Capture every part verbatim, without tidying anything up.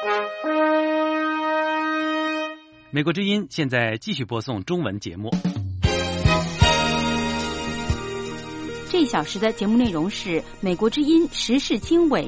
美国之音现在继续播送中文节目。 这一小时的节目内容是美国之音时事经纬。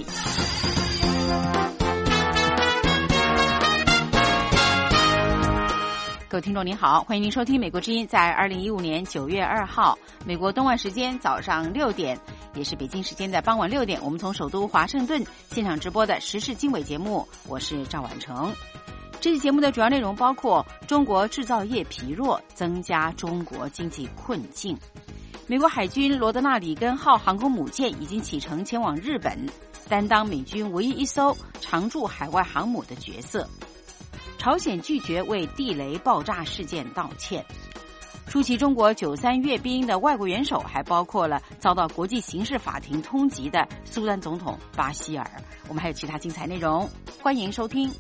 各位听众您好，欢迎您收听美国之音在二零一五年九月二号美国东岸时间早上六点，也是北京时间的傍晚六点，我们从首都华盛顿现场直播的时事经纬节目，我是赵婉成。这期节目的主要内容包括中国制造业疲弱，增加中国经济困境。美国海军罗德纳里根号航空母舰已经启程前往日本，担当美军唯一一艘常驻海外航母的角色。朝鲜拒绝为地雷爆炸事件道歉。出席中国九三阅兵的外国元首还包括了遭到国际刑事法庭通缉的苏丹总统巴希尔。我们还有其他精彩内容，欢迎收听。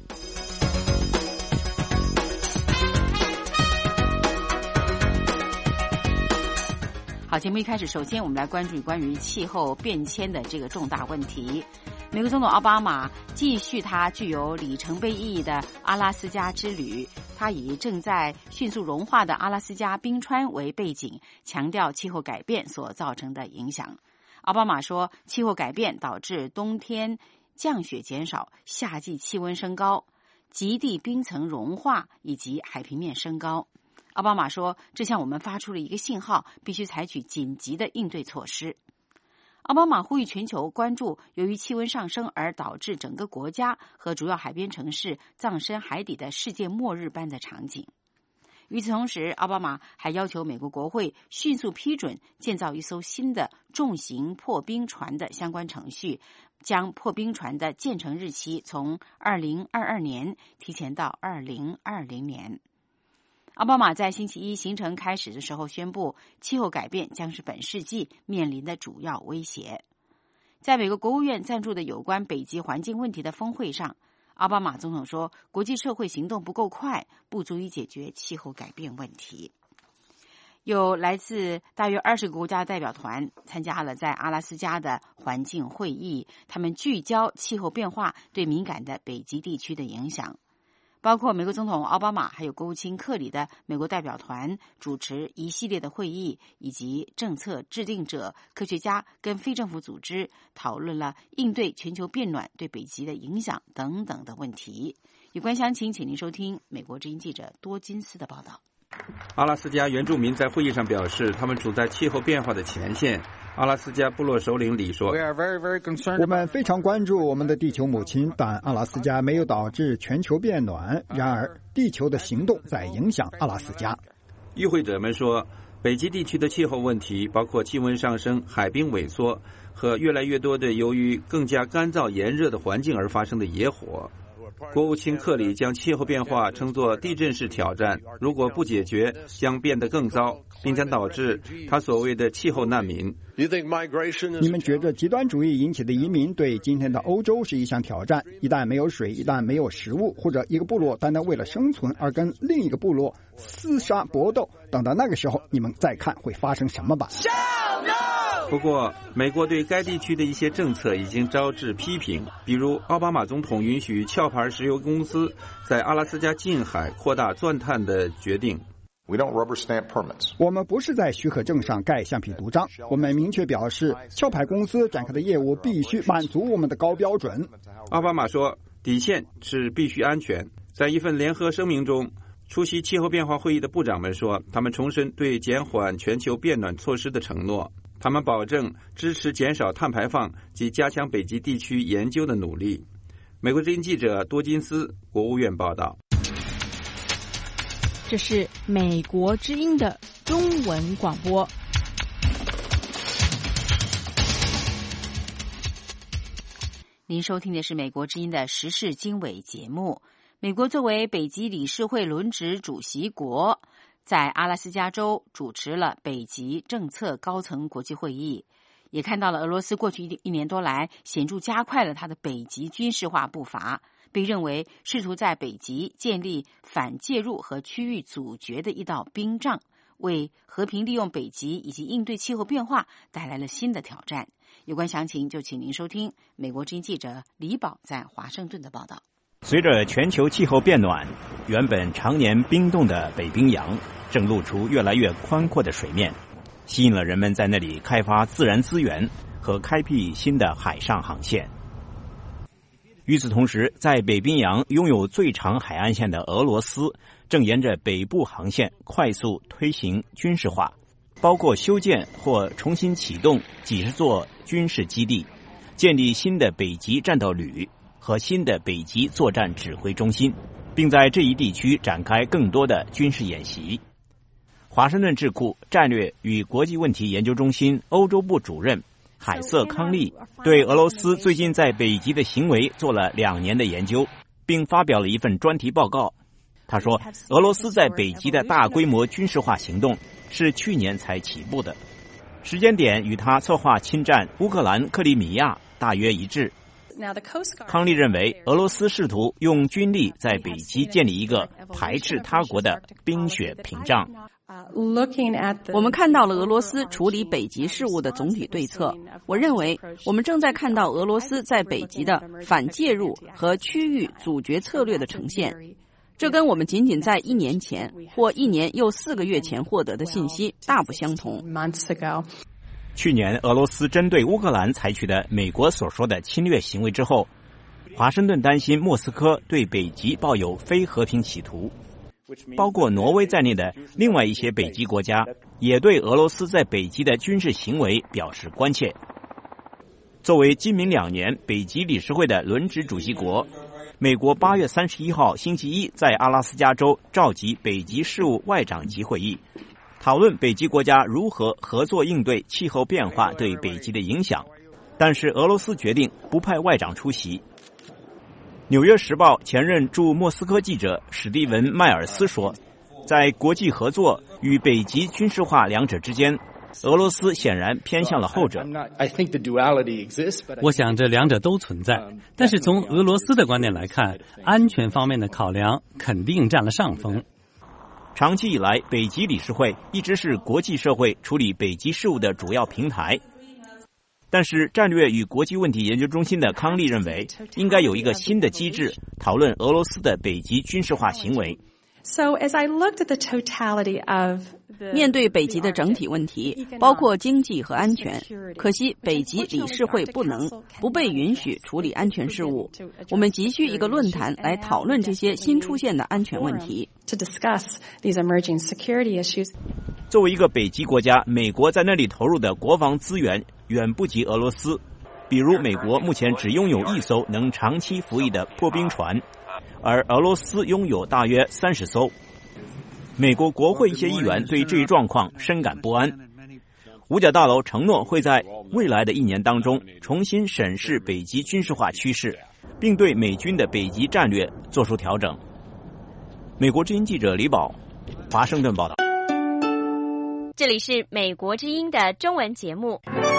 好，节目一开始，首先我们来关注关于气候变迁的这个重大问题。美国总统奥巴马继续他具有里程碑意义的阿拉斯加之旅，他以正在迅速融化的阿拉斯加冰川为背景，强调气候改变所造成的影响。奥巴马说，气候改变导致冬天降雪减少，夏季气温升高，极地冰层融化以及海平面升高。奥巴马说，这向我们发出了一个信号，必须采取紧急的应对措施。奥巴马呼吁全球关注由于气温上升而导致整个国家和主要海边城市葬身海底的世界末日般的场景。与此同时，奥巴马还要求美国国会迅速批准建造一艘新的重型破冰船的相关程序，将破冰船的建成日期从二零二二年提前到二零二零年。奥巴马在星期一行程开始的时候宣布，气候改变将是本世纪面临的主要威胁。在美国国务院赞助的有关北极环境问题的峰会上，奥巴马总统说，国际社会行动不够快，不足以解决气候改变问题。有来自大约二十个国家的代表团参加了在阿拉斯加的环境会议，他们聚焦气候变化对敏感的北极地区的影响。包括美国总统奥巴马还有国务卿克里的美国代表团主持一系列的会议，以及政策制定者、科学家跟非政府组织讨论了应对全球变暖对北极的影响等等的问题。有关详情，请您收听美国之音记者多金斯的报道。 阿拉斯加原住民在会议上表示，他们处在气候变化的前线。阿拉斯加部落首领李说， 我们非常关注我们的地球母亲，但阿拉斯加没有导致全球变暖，然而地球的行动在影响阿拉斯加。 与会者们说，北极地区的气候问题包括气温上升、海冰萎缩和越来越多的由于更加干燥炎热的环境而发生的野火。国务卿克里将气候变化称作地震式挑战，如果不解决将变得更糟，并将导致他所谓的气候难民。 你们觉着极端主义引起的移民对今天的欧洲是一项挑战？一旦没有水，一旦没有食物，或者一个部落单单为了生存而跟另一个部落厮杀搏斗，等到那个时候你们再看会发生什么吧。 不过，美国对该地区的一些政策已经招致批评，比如奥巴马总统允许壳牌石油公司在阿拉斯加近海扩大钻探的决定。 我们不是在许可证上盖橡皮图章，我们明确表示，壳牌公司展开的业务必须满足我们的高标准。 奥巴马说，底线是必须安全。在一份联合声明中，出席气候变化会议的部长们说，他们重申对减缓全球变暖措施的承诺。他们保证支持减少碳排放及加强北极地区研究的努力。美国之音记者多金斯，国务院报道。 这是美国之音的中文广播。 您收听的是美国之音的时事经纬节目。美国作为北极理事会轮值主席国，在阿拉斯加州主持了北极政策高层国际会议，也看到了俄罗斯过去一年多来显著加快了它的北极军事化步伐，被认为试图在北极建立反介入和区域阻绝的一道冰障，为和平利用北极以及应对气候变化带来了新的挑战。有关详情就请您收听美国之音记者李宝在华盛顿的报道。 随着全球气候变暖，原本常年冰冻的北冰洋正露出越来越宽阔的水面，吸引了人们在那里开发自然资源和开辟新的海上航线。与此同时，在北冰洋拥有最长海岸线的俄罗斯正沿着北部航线快速推行军事化，包括修建或重新启动几十座军事基地，建立新的北极战斗旅和新的北极作战指挥中心，并在这一地区展开更多的军事演习。华盛顿智库战略与国际问题研究中心欧洲部主任海瑟·康利对俄罗斯最近在北极的行为做了两年的研究，并发表了一份专题报告。他说，俄罗斯在北极的大规模军事化行动是去年才起步的，时间点与他策划侵占乌克兰克里米亚大约一致。康利认为，俄罗斯试图用军力在北极建立一个排斥他国的冰雪屏障。 我们看到了俄罗斯处理北极事务的总体对策。我认为我们正在看到俄罗斯在北极的反介入和区域阻绝策略的呈现，这跟我们仅仅在一年前或一年又四个月前获得的信息大不相同。 去年俄罗斯针对乌克兰采取的美国所说的侵略行为之后，华盛顿担心莫斯科对北极抱有非和平企图。包括挪威在内的另外一些北极国家也对俄罗斯在北极的军事行为表示关切。作为今明两年北极理事会的轮值主席国，美国八月三十一号星期一在阿拉斯加州召集北极事务外长级会议，讨论北极国家如何合作应对气候变化对北极的影响，但是俄罗斯决定不派外长出席。纽约时报前任驻莫斯科记者史蒂文·迈尔斯说，在国际合作与北极军事化两者之间，俄罗斯显然偏向了后者。 我想这两者都存在，但是从俄罗斯的观点来看，安全方面的考量肯定占了上风。 长期以来，北极理事会一直是国际社会处理北极事务的主要平台。但是战略与国际问题研究中心的康利认为，应该有一个新的机制讨论俄罗斯的北极军事化行为。 面对北极的整体问题，包括经济和安全，可惜北极理事会不能不被允许处理安全事务。我们急需一个论坛来讨论这些新出现的安全问题。 作为一个北极国家，美国在那里投入的国防资源远不及俄罗斯。比如美国目前只拥有一艘能长期服役的破冰船，而俄罗斯拥有大约三十艘。美国国会一些议员对这一状况深感不安。五角大楼承诺会在未来的一年当中重新审视北极军事化趋势，并对美军的北极战略做出调整。美国之音记者李宝，华盛顿报道。 这里是美国之音的中文节目。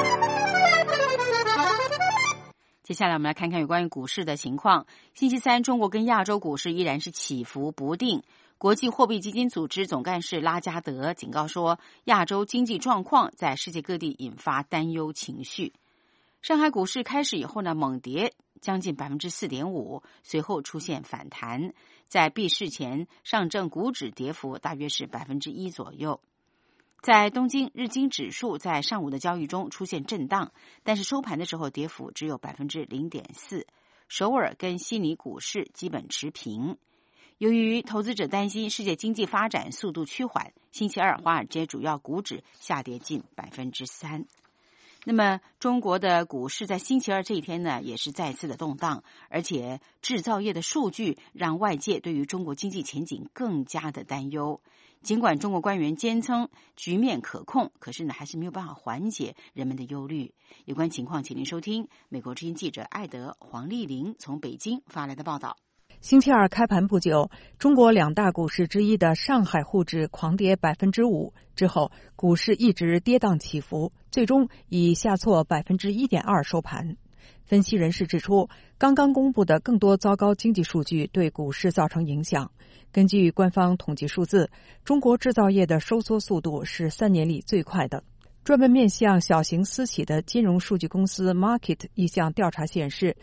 接下来我们来看看有关于股市的情况。星期三，中国跟亚洲股市依然是起伏不定。国际货币基金组织总干事拉加德警告说，亚洲经济状况在世界各地引发担忧情绪。上海股市开市以后呢，猛跌将近 百分之四点五， 随后出现反弹。在闭市前，上证股指跌幅大约是 百分之一 左右。在东京，日经指数在上午的交易中出现震荡，但是收盘的时候跌幅只有 百分之零点四。 首尔跟悉尼股市基本持平。由于投资者担心世界经济发展速度趋缓，星期二华尔街主要股指下跌近 百分之三。 那么中国的股市在星期二这一天呢，也是再次的动荡，而且制造业的数据让外界对于中国经济前景更加的担忧。尽管中国官员坚称局面可控，可是呢还是没有办法缓解人们的忧虑。有关情况请您收听美国之音记者艾德黄丽玲从北京发来的报道。 星期二开盘不久，中国两大股市之一的上海沪指狂跌 百分之五， 之后股市一直跌宕起伏，最终以下挫 百分之一点二 收盘。分析人士指出，刚刚公布的更多糟糕经济数据对股市造成影响。根据官方统计数字，中国制造业的收缩速度是三年里最快的。专门面向小型私企的金融数据公司 Market 一项调查显示，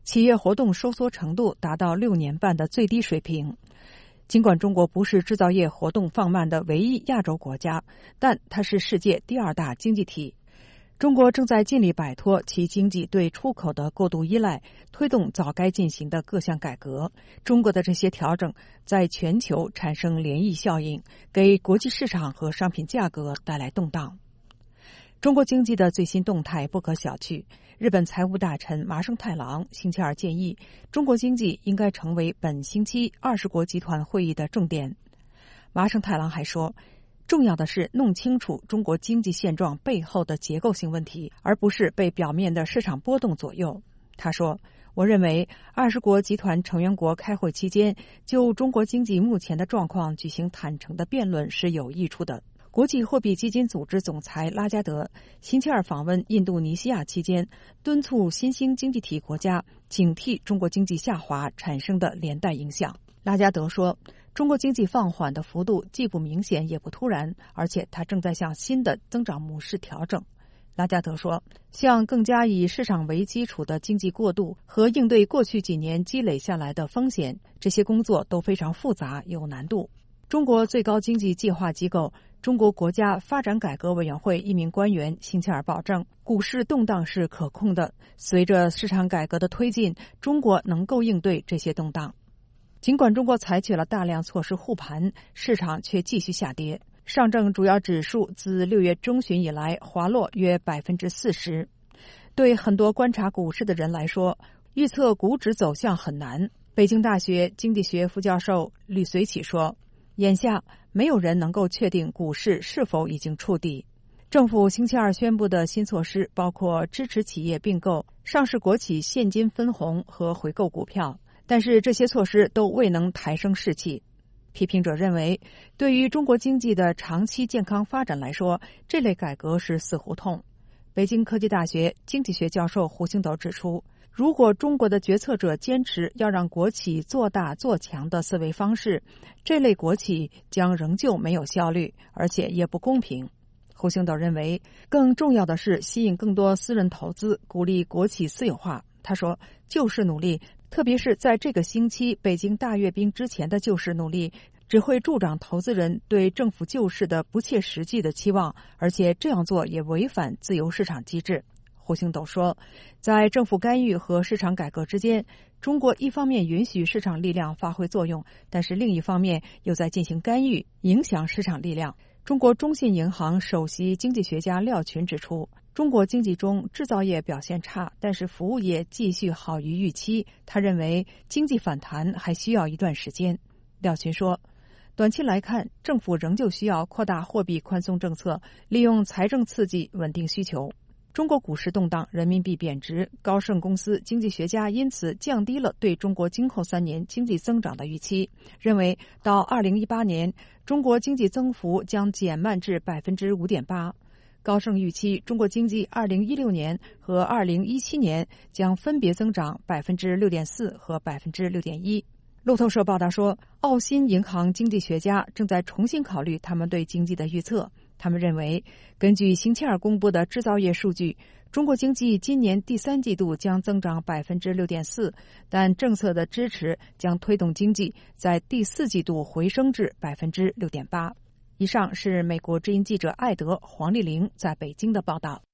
企业活动收缩程度达到六年半的最低水平。尽管中国不是制造业活动放慢的唯一亚洲国家，但它是世界第二大经济体。中国正在尽力摆脱其经济对出口的过度依赖，推动早该进行的各项改革。中国的这些调整在全球产生涟漪效应，给国际市场和商品价格带来动荡。中国经济的最新动态不可小觑。日本财务大臣麻生太郎星期二建议，中国经济应该成为本星期二十国集团会议的重点。麻生太郎还说，重要的是弄清楚中国经济现状背后的结构性问题，而不是被表面的市场波动左右。他说，我认为二十国集团成员国开会期间就中国经济目前的状况举行坦诚的辩论是有益处的。国际货币基金组织总裁拉加德星期二访问印度尼西亚期间，敦促新兴经济体国家警惕中国经济下滑产生的连带影响。拉加德说，中国经济放缓的幅度既不明显也不突然，而且它正在向新的增长模式调整。拉加德说，向更加以市场为基础的经济过渡和应对过去几年积累下来的风险，这些工作都非常复杂有难度。中国最高经济计划机构中国国家发展改革委员会一名官员星期二保证，股市动荡是可控的，随着市场改革的推进，中国能够应对这些动荡。尽管中国采取了大量措施护盘，市场却继续下跌。上证主要指数自六月中旬以来滑落约百分之四十。对很多观察股市的人来说，预测股指走向很难。北京大学经济学副教授吕随启说，眼下没有人能够确定股市是否已经触底。政府星期二宣布的新措施包括支持企业并购、上市国企现金分红和回购股票，但是这些措施都未能抬升士气。批评者认为，对于中国经济的长期健康发展来说，这类改革是死胡同。北京科技大学经济学教授胡星斗指出，如果中国的决策者坚持要让国企做大做强的思维方式，这类国企将仍旧没有效率，而且也不公平。胡星斗认为，更重要的是吸引更多私人投资，鼓励国企私有化。他说，救市努力，特别是在这个星期北京大阅兵之前的救市努力，只会助长投资人对政府救市的不切实际的期望，而且这样做也违反自由市场机制。胡星斗说，在政府干预和市场改革之间，中国一方面允许市场力量发挥作用，但是另一方面又在进行干预，影响市场力量。中国中信银行首席经济学家廖群指出，中国经济中制造业表现差，但是服务业继续好于预期。他认为经济反弹还需要一段时间。廖群说，短期来看，政府仍旧需要扩大货币宽松政策，利用财政刺激稳定需求。中国股市动荡，人民币贬值，高盛公司经济学家因此降低了对中国今后三年经济增长的预期，认为到二零一八年，中国经济增幅将减慢至百分之五点八。高盛预期中国经济二零一六年和二零一七年将分别增长百分之六点四和百分之六点一。路透社报道说，澳新银行经济学家正在重新考虑他们对经济的预测。他们认为，根据星期二公布的制造业数据，中国经济今年第三季度将增长百分之六点四，但政策的支持将推动经济在第四季度回升至百分之六点八。以上是美国之音记者艾德黄丽玲在北京的报道。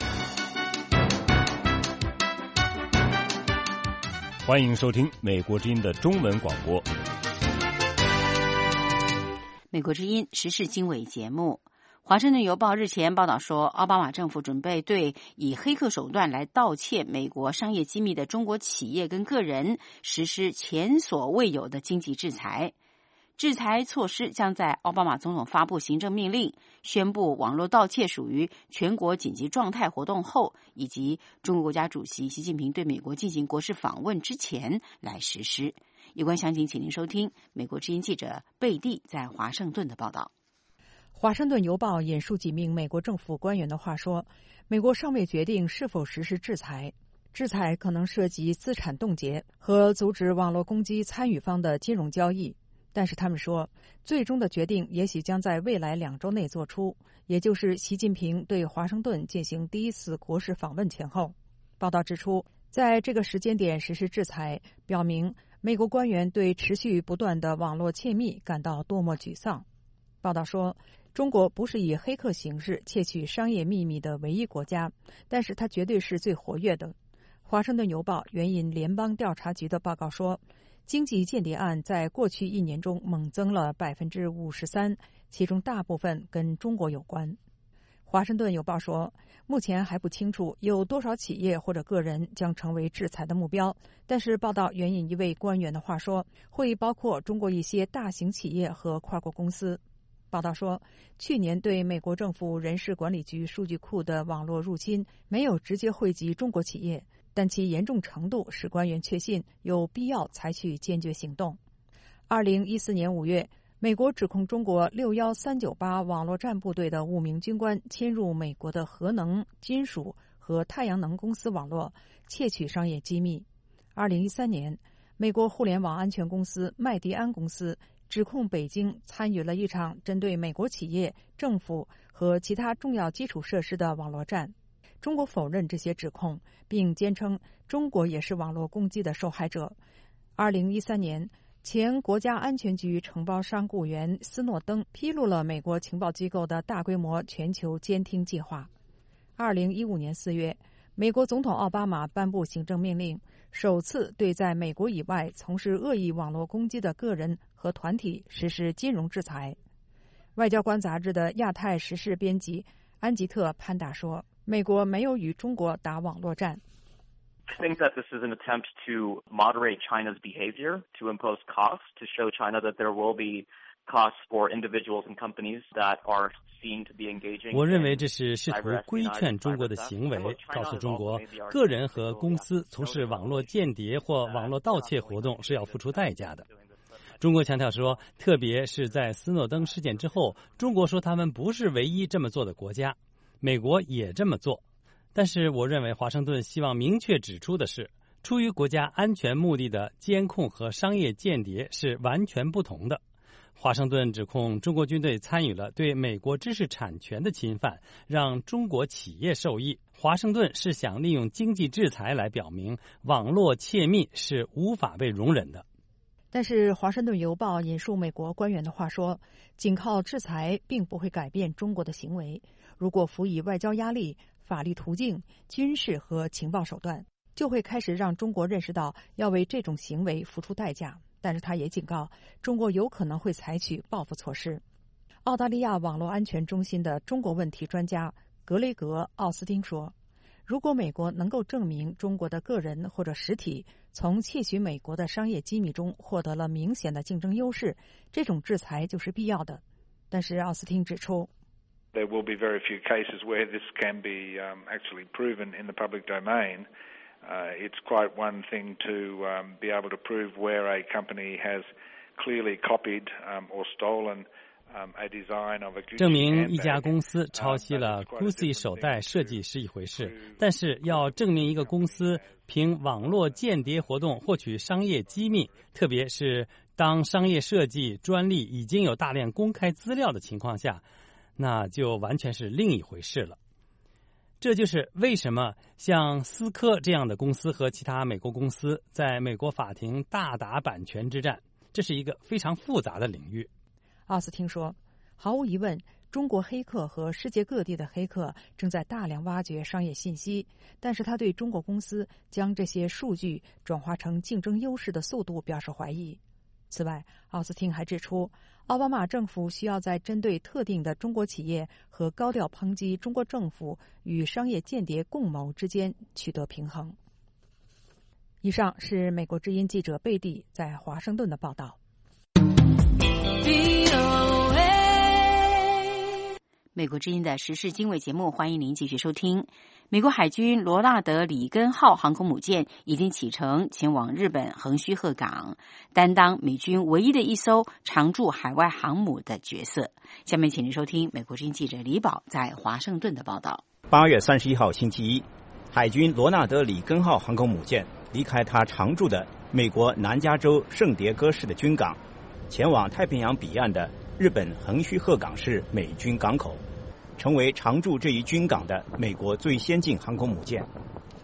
欢迎收听美国之音的中文广播。 美国之音时事经纬节目。华盛顿邮报日前报道说，奥巴马政府准备对以黑客手段来盗窃美国商业机密的中国企业跟个人实施前所未有的经济制裁。制裁措施将在奥巴马总统发布行政命令，宣布网络盗窃属于全国紧急状态活动后，以及中国国家主席习近平对美国进行国事访问之前来实施。有关详情，请您收听美国之音记者贝蒂在华盛顿的报道。 华盛顿邮报引述几名美国政府官员的话说，美国尚未决定是否实施制裁，制裁可能涉及资产冻结和阻止网络攻击参与方的金融交易，但是他们说，最终的决定也许将在未来两周内做出，也就是习近平对华盛顿进行第一次国事访问前后。报道指出， 在这个时间点实施制裁，表明美国官员对持续不断的网络窃密感到多么沮丧。报道说，中国不是以黑客形式窃取商业秘密的唯一国家，但是它绝对是最活跃的。华盛顿邮报援引联邦调查局的报告说，经济间谍案在过去一年中猛增了百分之五十三，其中大部分跟中国有关。华盛顿邮报说，目前还不清楚有多少企业或者个人将成为制裁的目标，但是报道援引一位官员的话说，会包括中国一些大型企业和跨国公司。报道说，去年对美国政府人事管理局数据库的网络入侵没有直接惠及中国企业，但其严重程度使官员确信有必要采取坚决行动。二零一四年五月，美国指控中国六一三九八网络战部队的五名军官侵入美国的核能、金属和太阳能公司网络，窃取商业机密。二零一三年，美国互联网安全公司麦迪安公司指控北京参与了一场针对美国企业、政府和其他重要基础设施的网络战。中国否认这些指控，并坚称中国也是网络攻击的受害者。二零一三年，前国家安全局承包商雇员斯诺登披露了美国情报机构的大规模全球监听计划。二零一五年四月，美国总统奥巴马颁布行政命令，首次对在美国以外从事恶意网络攻击的个人和团体实施金融制裁。外交官杂志的亚太时事编辑安吉特·潘达说，美国没有与中国打网络战。 I think that this is an attempt to moderate China's behavior, to impose costs, to show China that there will be costs for individuals and companies that are seen to be engaging. 我认为这是试图规劝中国的行为，告诉中国个人和公司从事网络间谍或网络盗窃活动是要付出代价的。中国强调说，特别是在斯诺登事件之后，中国说他们不是唯一这么做的国家，美国也这么做。但是我认为华盛顿希望明确指出的是，出于国家安全目的的监控和商业间谍是完全不同的。华盛顿指控中国军队参与了对美国知识产权的侵犯，让中国企业受益。华盛顿是想利用经济制裁来表明网络窃密是无法被容忍的。 但是华盛顿邮报引述美国官员的话说，仅靠制裁并不会改变中国的行为，如果辅以外交压力、法律途径、军事和情报手段，就会开始让中国认识到要为这种行为付出代价。但是他也警告，中国有可能会采取报复措施。澳大利亚网络安全中心的中国问题专家格雷格·奥斯汀说，如果美国能够证明中国的个人或者实体从窃取美国的商业机密中获得了明显的竞争优势，这种制裁就是必要的。但是奥斯汀指出， There will be very few cases where this can be um, actually proven in the public domain. Uh, it's quite one thing to um, be able to prove where a company has clearly copied um, or stolen um, a design of a Gucci handbag. 证明一家公司抄袭了 Gucci 手袋设计是一回事，但是要证明一个公司凭网络间谍活动获取商业机密，特别是当商业设计专利已经有大量公开资料的情况下，那就完全是另一回事了。这就是为什么像思科这样的公司和其他美国公司在美国法庭大打版权之战，这是一个非常复杂的领域。 奥斯汀说，毫无疑问，中国黑客和世界各地的黑客正在大量挖掘商业信息，但是他对中国公司将这些数据转化成竞争优势的速度表示怀疑。此外，奥斯汀还指出，奥巴马政府需要在针对特定的中国企业和高调抨击中国政府与商业间谍共谋之间取得平衡。以上是美国之音记者贝蒂在华盛顿的报道。 美国之音的时事经纬节目，欢迎您继续收听。美国海军罗纳德·里根号航空母舰已经启程前往日本横须贺港，担当美军唯一的一艘常驻海外航母的角色。下面请您收听美国之音记者李宝在华盛顿的报道。 八月三十一号星期一，海军罗纳德·里根号航空母舰离开它常驻的美国南加州圣迭戈市的军港，前往太平洋彼岸的日本横须贺港市美军港口，成为常驻这一军港的美国最先进航空母舰。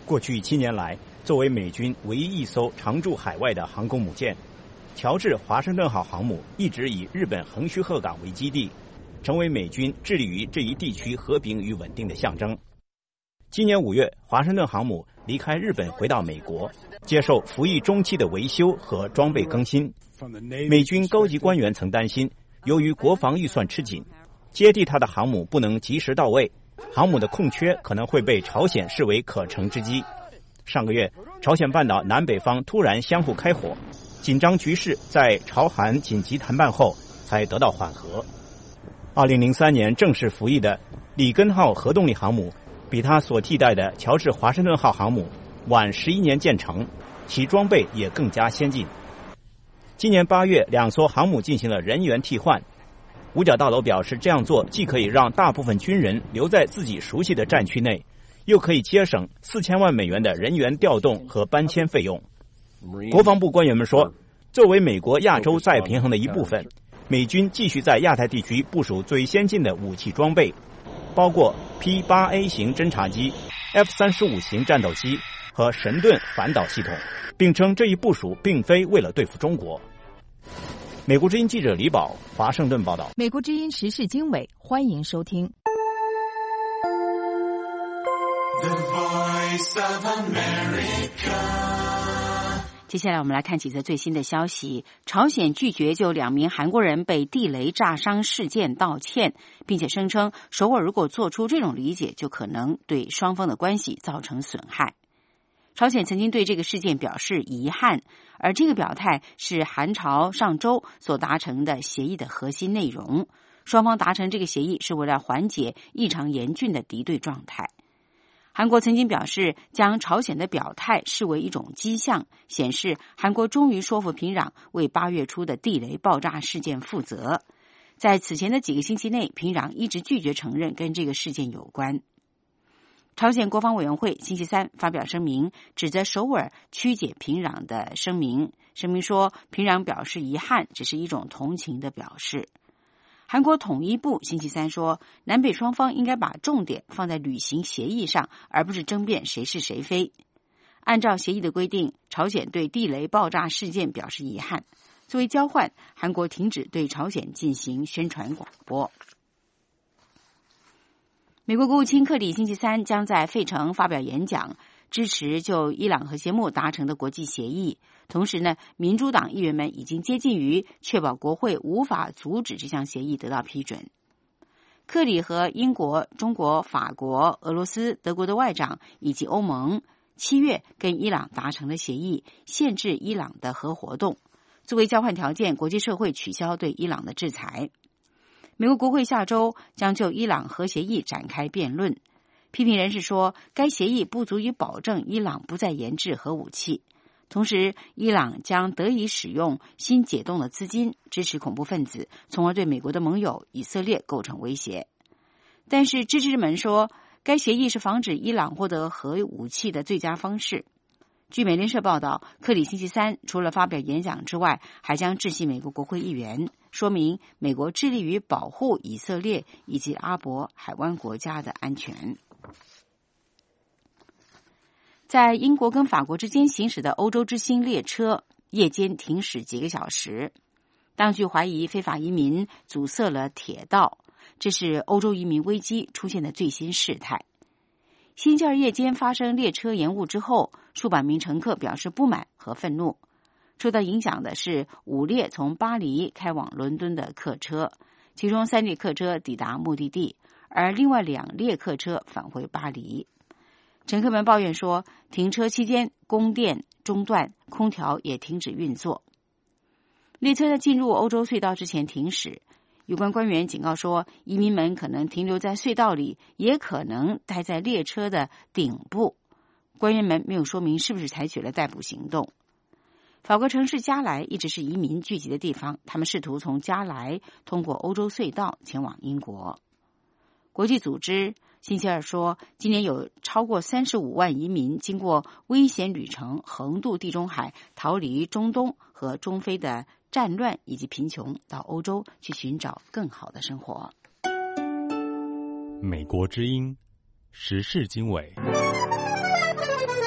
过去七年来，作为美军唯一一艘常驻海外的航空母舰，乔治华盛顿号航母一直以日本横须贺港为基地，成为美军致力于这一地区和平与稳定的象征。今年五月，华盛顿航母离开日本回到美国，接受服役中期的维修和装备更新。美军高级官员曾担心，由于国防预算吃紧，接替他的航母不能及时到位，航母的空缺可能会被朝鲜视为可乘之机。上个月，朝鲜半岛南北方突然相互开火，紧张局势在朝韩紧急谈判后才得到缓和。二零零三年正式服役的里根号核动力航母，比他所替代的乔治华盛顿号航母晚十一年建成，其装备也更加先进。今年八月，两艘航母进行了人员替换。五角大楼表示，这样做既可以让大部分军人留在自己熟悉的战区内，又可以节省四千万美元的人员调动和搬迁费用。国防部官员们说，作为美国亚洲再平衡的一部分，美军继续在亚太地区部署最先进的武器装备，包括 P 八 A 型侦察机、F 三十五型战斗机和神盾反导系统，并称这一部署并非为了对付中国。美国之音记者李宝华盛顿报道。 美国之音时事经纬，欢迎收听。 The Voice of America。接下来我们来看几则最新的消息。朝鲜拒绝就两名韩国人被地雷炸伤事件道歉，并且声称首尔如果做出这种理解，就可能对双方的关系造成损害。朝鲜曾经对这个事件表示遗憾，而这个表态是韩朝上周所达成的协议的核心内容。双方达成这个协议是为了缓解异常严峻的敌对状态。韩国曾经表示，将朝鲜的表态视为一种迹象，显示韩国终于说服平壤为八月初的地雷爆炸事件负责。在此前的几个星期内，平壤一直拒绝承认跟这个事件有关。朝鲜国防委员会星期三发表声明，指责首尔曲解平壤的声明。声明说，平壤表示遗憾，只是一种同情的表示。韩国统一部星期三说，南北双方应该把重点放在履行协议上，而不是争辩谁是谁非。按照协议的规定，朝鲜对地雷爆炸事件表示遗憾。作为交换，韩国停止对朝鲜进行宣传广播。美国国务卿克里星期三将在费城发表演讲，支持就伊朗核协议达成的国际协议。同时呢，民主党议员们已经接近于确保国会无法阻止这项协议得到批准。克里和英国、中国、法国、俄罗斯、德国的外长以及欧盟七月跟伊朗达成了协议，限制伊朗的核活动。作为交换条件，国际社会取消对伊朗的制裁。美国国会下周将就伊朗核协议展开辩论。批评人士说，该协议不足以保证伊朗不再研制核武器。同时，伊朗将得以使用新解冻的资金支持恐怖分子，从而对美国的盟友以色列构成威胁。但是支持者们说，该协议是防止伊朗获得核武器的最佳方式。据美联社报道，克里星期三除了发表演讲之外，还将致信美国国会议员，说明美国致力于保护以色列以及阿伯海湾国家的安全。在英国跟法国之间行驶的欧洲之星列车夜间停驶几个小时，当局怀疑非法移民阻塞了铁道，这是欧洲移民危机出现的最新事态。星期二夜间发生列车延误之后，数百名乘客表示不满和愤怒。受到影响的是五列从巴黎开往伦敦的客车，其中三列客车抵达目的地，而另外两列客车返回巴黎。乘客们抱怨说，停车期间供电中断，空调也停止运作。列车在进入欧洲隧道之前停驶，有关官员警告说，移民们可能停留在隧道里，也可能待在列车的顶部。官员们没有说明是不是采取了逮捕行动。法国城市加莱一直是移民聚集的地方，他们试图从加莱通过欧洲隧道前往英国。国际组织星期二说，今年有超过三十五万移民经过危险旅程横渡地中海，逃离中东和中非的战乱以及贫穷，到欧洲去寻找更好的生活。 美国之音时事经纬。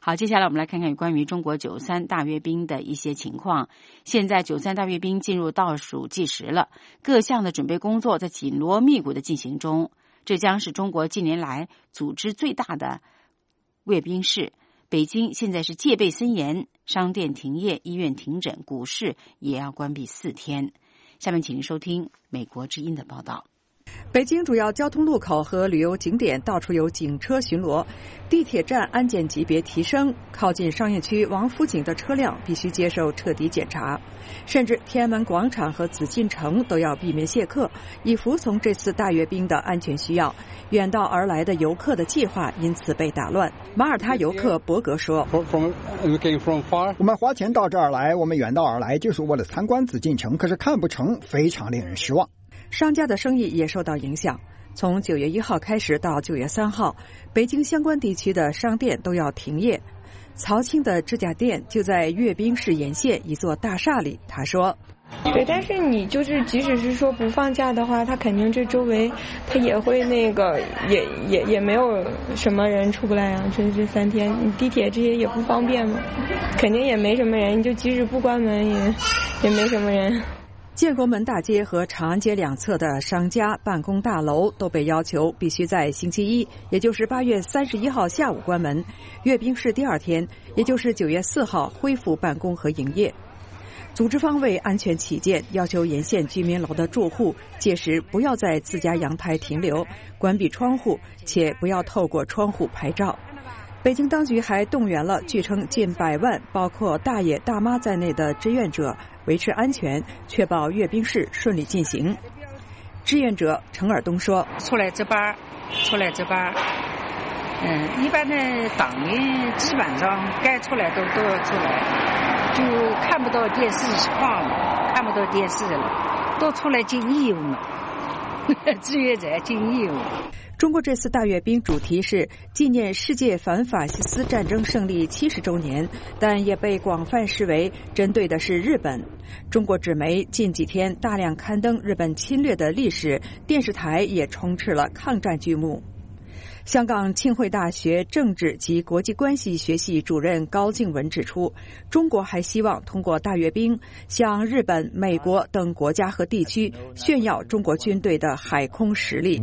好，接下来我们来看看关于中国九三大阅兵的一些情况。现在九三大阅兵进入倒数计时了，各项的准备工作在紧锣密鼓的进行中。这将是中国近年来组织最大的阅兵式。北京现在是戒备森严，商店停业，医院停诊，股市也要关闭四天。下面请您收听美国之音的报道。 北京主要交通路口和旅游景点到处有警车巡逻，地铁站安检级别提升，靠近商业区王府井的车辆必须接受彻底检查，甚至天安门广场和紫禁城都要闭门谢客，以服从这次大阅兵的安全需要。远道而来的游客的计划因此被打乱。马耳他游客伯格说：“ 我们花钱到这儿来，我们远道而来就是为了参观紫禁城，可是看不成，非常令人失望。” 商家的生意也受到影响。从九月一号开始到九月三号，北京相关地区的商店都要停业。曹青的指甲店就在阅兵式沿线一座大厦里，他说：“ 对，但是你就是即使是说不放假的话，他肯定这周围他也会那个也也也没有什么人出不来啊。这这三天，你地铁这些也不方便嘛，肯定也没什么人。你就即使不关门也也没什么人。” 建国门大街和长安街两侧的商家、办公大楼都被要求必须在星期一，也就是八月三十一号下午关门。阅兵式第二天，也就是九月四号恢复办公和营业。组织方为安全起见，要求沿线居民楼的住户届时不要在自家阳台停留，关闭窗户，且不要透过窗户拍照。北京当局还动员了据称近百万包括大爷大妈在内的志愿者维持安全，确保阅兵式顺利进行。志愿者陈尔东说：“ 出来值班，出来值班。嗯，一般的党员基本上该出来都都要出来，就看不到电视放了，看不到电视了，都出来尽义务嘛。志愿者尽义务。” 中国这次大阅兵主题是纪念世界反法西斯战争胜利七十周年，但也被广泛视为针对的是日本。中国纸媒近几天大量刊登日本侵略的历史，电视台也充斥了抗战剧目。香港浸会大学政治及国际关系学系主任高静文指出，中国还希望通过大阅兵向日本、美国等国家和地区炫耀中国军队的海空实力。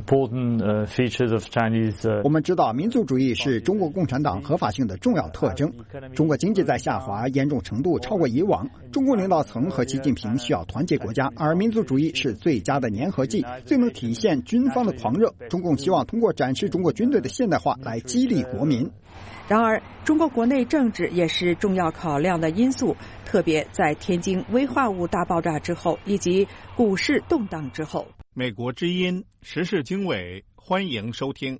我们知道民族主义是中国共产党合法性的重要特征。中国经济在下滑，严重程度超过以往。中国领导层和习近平需要团结国家，而民族主义是最佳的粘合剂，最能体现军方的狂热。中共希望通过展示中国军队的现代化来激励国民。 然而，中国国内政治也是重要考量的因素，特别在天津危化物大爆炸之后，以及股市动荡之后。 美国之音时事经纬，欢迎收听。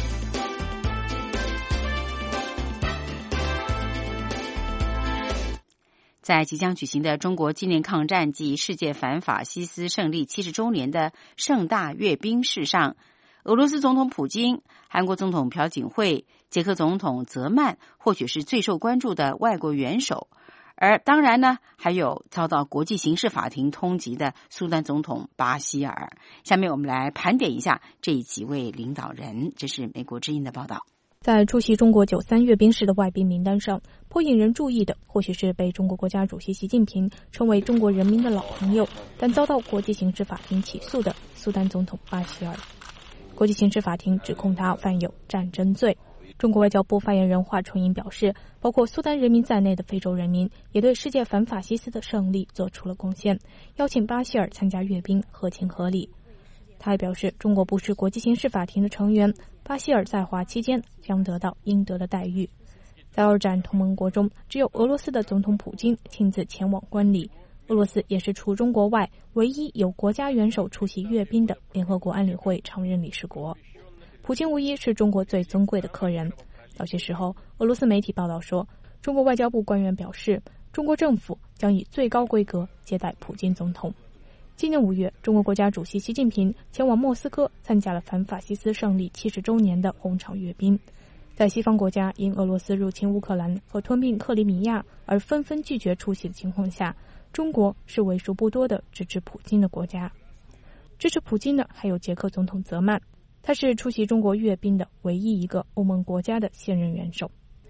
在即将举行的中国纪念抗战及世界反法西斯胜利七十周年的盛大阅兵式上，俄罗斯总统普京、韩国总统朴槿惠、捷克总统泽曼或许是最受关注的外国元首，而当然呢，还有遭到国际刑事法庭通缉的苏丹总统巴希尔。下面我们来盘点一下这几位领导人，这是美国之音的报道。 在出席中国九三阅兵式的外宾名单上，颇引人注意的或许是被中国国家主席习近平称为中国人民的老朋友，但遭到国际刑事法庭起诉的苏丹总统巴希尔。国际刑事法庭指控他犯有战争罪。中国外交部发言人华春莹表示，包括苏丹人民在内的非洲人民也对世界反法西斯的胜利做出了贡献，邀请巴希尔参加阅兵合情合理。他还表示，中国不是国际刑事法庭的成员，巴希尔在华期间将得到应得的待遇。在二战同盟国中，只有俄罗斯的总统普京亲自前往观礼。俄罗斯也是除中国外唯一有国家元首出席阅兵的联合国安理会常任理事国。普京无疑是中国最尊贵的客人。早些时候，俄罗斯媒体报道说，中国外交部官员表示，中国政府将以最高规格接待普京总统。今年五月，中国国家主席习近平前往莫斯科参加了反法西斯胜利七十周年的红场阅兵。在西方国家因俄罗斯入侵乌克兰和吞并克里米亚而纷纷拒绝出席的情况下，中国是为数不多的支持普京的国家。支持普京的还有捷克总统泽曼，他是出席中国阅兵的唯一一个欧盟国家的现任元首。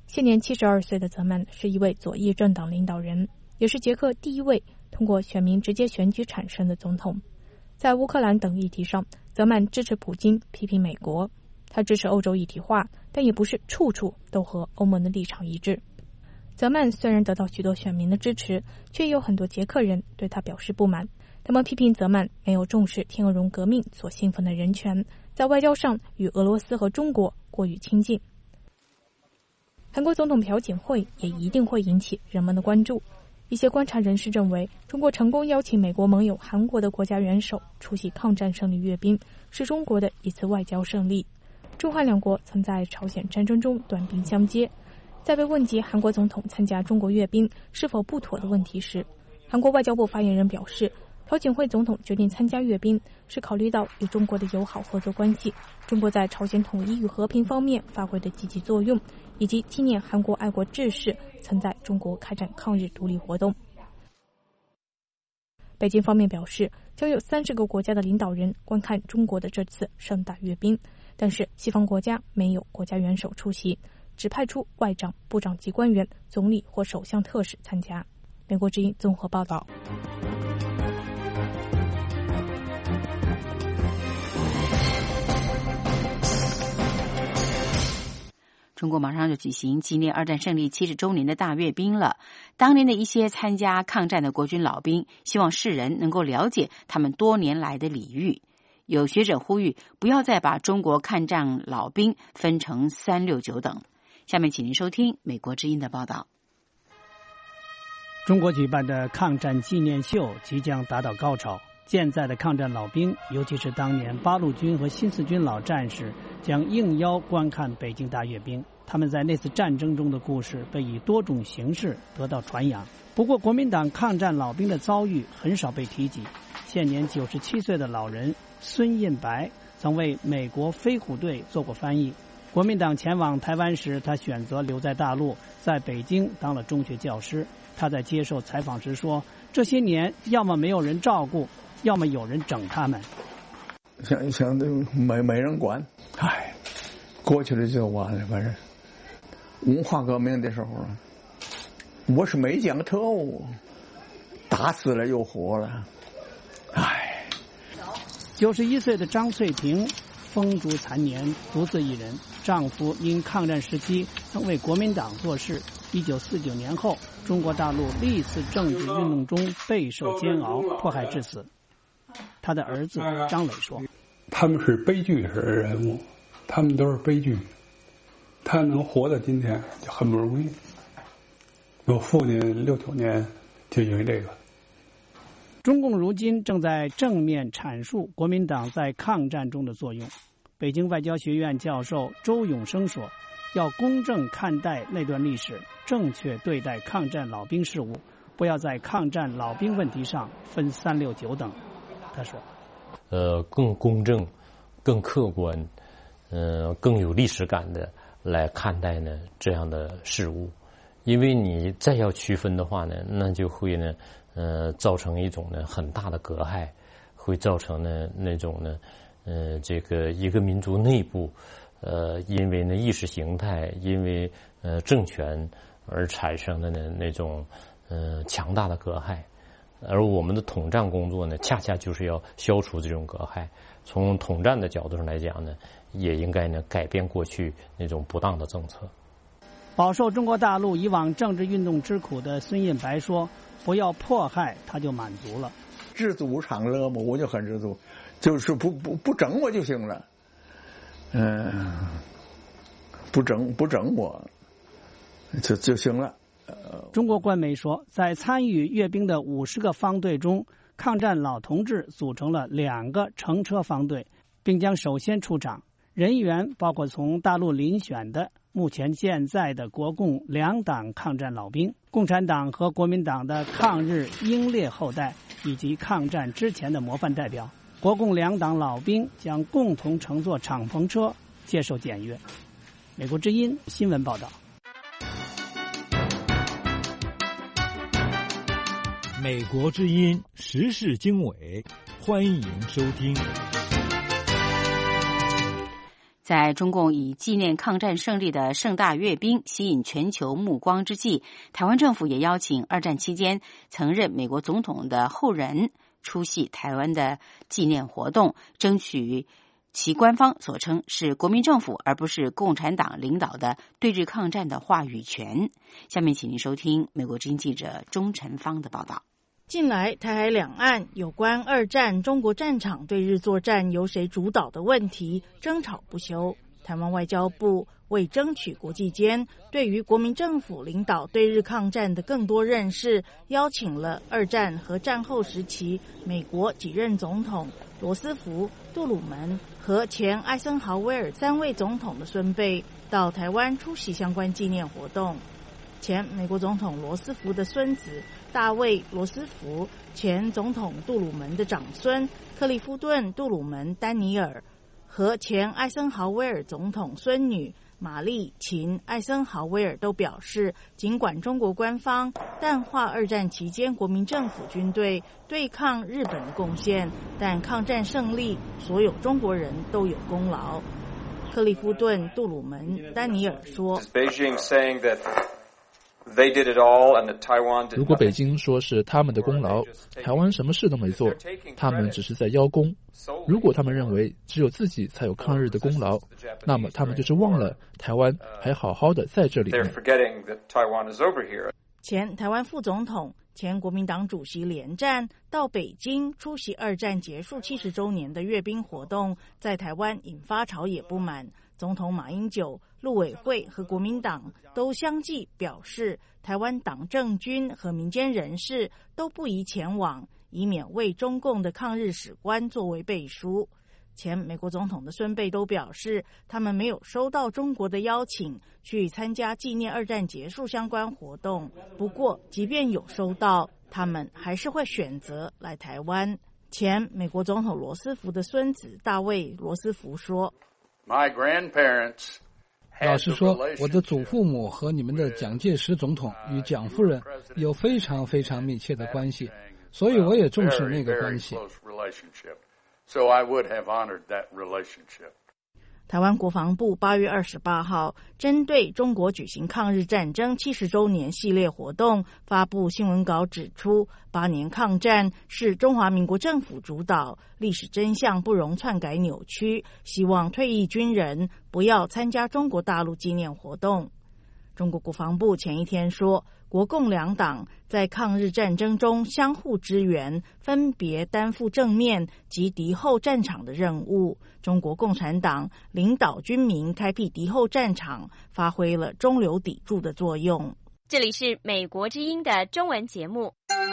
现年七十二岁的泽曼是一位左翼政党领导人，也是捷克第一位通过选民直接选举产生的总统。在乌克兰等议题上，泽曼支持普京，批评美国。他支持欧洲一体化，但也不是处处都和欧盟的立场一致。泽曼虽然得到许多选民的支持，却有很多捷克人对他表示不满。他们批评泽曼没有重视天鹅绒革命所兴奋的人权，在外交上与俄罗斯和中国过于亲近。韩国总统朴槿惠也一定会引起人们的关注。一些观察人士认为，中国成功邀请美国盟友韩国的国家元首出席抗战胜利阅兵，是中国的一次外交胜利。中韩两国曾在朝鲜战争中短兵相接。在被问及韩国总统参加中国阅兵是否不妥的问题时，韩国外交部发言人表示，朴槿惠总统决定参加阅兵是考虑到与中国的友好合作关系，中国在朝鲜统一与和平方面发挥的积极作用，以及纪念韩国爱国志士曾在中国开展抗日独立活动。北京方面表示，将有三十个国家的领导人观看中国的这次盛大阅兵，但是西方国家没有国家元首出席，只派出外长、部长级官员、总理或首相特使参加。美国之音综合报道。 中国马上就举行纪念二战胜利七十周年的大阅兵了。当年的一些参加抗战的国军老兵，希望世人能够了解他们多年来的礼遇。有学者呼吁，不要再把中国抗战老兵分成三六九等。下面请您收听美国之音的报道。 中国举办的抗战纪念秀即将达到高潮。健在的抗战老兵，尤其是当年八路军和新四军老战士，将应邀观看北京大阅兵。他们在那次战争中的故事被以多种形式得到传扬。不过，国民党抗战老兵的遭遇很少被提及。现年九十七岁的老人孙印白曾为美国飞虎队做过翻译。国民党前往台湾时，他选择留在大陆，在北京当了中学教师。他在接受采访时说，这些年要么没有人照顾，要么有人整他们。 想一想，都没没人管，唉，过去了就完了。反正文化革命的时候，我是没讲透，打死了又活了，唉。 九十一岁的张翠萍风烛残年，独自一人。丈夫因抗战时期曾为国民党做事。一九四九年后，中国大陆历次政治运动中备受煎熬，迫害致死。他的儿子张磊说：“ 他们是悲剧式的人物，他们都是悲剧。他能活到今天就很不容易。我父亲六九年就因为这个。” 中共如今正在正面阐述国民党在抗战中的作用。北京外交学院教授周永生说，要公正看待那段历史，正确对待抗战老兵事务，不要在抗战老兵问题上分三六九等。他说， 呃，更公正、更客观、呃，更有历史感的来看待呢这样的事物，因为你再要区分的话呢，那就会呢，呃，造成一种呢很大的隔害，会造成呢那种呢，呃，这个一个民族内部，呃，因为呢意识形态，因为呃政权而产生的呢那种呃强大的隔害。而我们的统战工作呢，恰恰就是要消除这种隔害。从统战的角度上来讲呢，也应该呢改变过去那种不当的政策。 饱受中国大陆以往政治运动之苦的孙印白说：“不要迫害，他就满足了。 知足常乐嘛，我就很知足，就是不不不整我就行了。嗯，不整不整我，就就行了。” 中国官媒说，在参与阅兵的五十个方队中，抗战老同志组成了两个乘车方队，并将首先出场。人员包括从大陆遴选的目前健在的国共两党抗战老兵、共产党和国民党的抗日英烈后代，以及抗战之前的模范代表。国共两党老兵将共同乘坐敞篷车接受检阅。美国之音新闻报道。 美国之音时事经纬，欢迎收听。 在中共以纪念抗战胜利的盛大阅兵吸引全球目光之际，台湾政府也邀请二战期间曾任美国总统的后人出席台湾的纪念活动，争取其官方所称是国民政府而不是共产党领导的对日抗战的话语权。下面请您收听美国之音记者钟晨芳的报道。 近来台海两岸有关二战中国战场对日作战由谁主导的问题争吵不休。台湾外交部为争取国际间对于国民政府领导对日抗战的更多认识，邀请了二战和战后时期美国几任总统罗斯福、杜鲁门和前艾森豪威尔三位总统的孙辈到台湾出席相关纪念活动。前美国总统罗斯福的孙子大卫·罗斯福，前总统杜鲁门的长孙克利夫顿·杜鲁门·丹尼尔和前艾森豪威尔总统孙女玛丽·秦·艾森豪威尔都表示，尽管中国官方淡化二战期间国民政府军队对抗日本的贡献，但抗战胜利所有中国人都有功劳。克利夫顿·杜鲁门·丹尼尔说， 如果北京说是他们的功劳，台湾什么事都没做，他们只是在邀功。如果他们认为只有自己才有抗日的功劳，那么他们就是忘了台湾还好好的在这里面。 前台湾副总统、前国民党主席连战到北京出席二战结束七十周年的阅兵活动，在台湾引发朝野不满。总统马英九、陆委会和国民党都相继表示，台湾党政军和民间人士都不宜前往，以免为中共的抗日史观作为背书。前美国总统的孙辈都表示，他们没有收到中国的邀请去参加纪念二战结束相关活动。不过，即便有收到，他们还是会选择来台湾。前美国总统罗斯福的孙子大卫·罗斯福说， 老实说，我的祖父母和你们的蒋介石总统与蒋夫人有非常非常密切的关系，所以我也重视那个关系。 台湾国防部八月二十八号针对中国举行抗日战争七十周年系列活动发布新闻稿，指出八年抗战是中华民国政府主导，历史真相不容篡改扭曲，希望退役军人不要参加中国大陆纪念活动。中国国防部前一天说，国共两党在抗日战争中相互支援，分别担负正面及敌后战场的任务。中国共产党领导军民开辟敌后战场，发挥了中流砥柱的作用。 这里是美国之音的中文节目。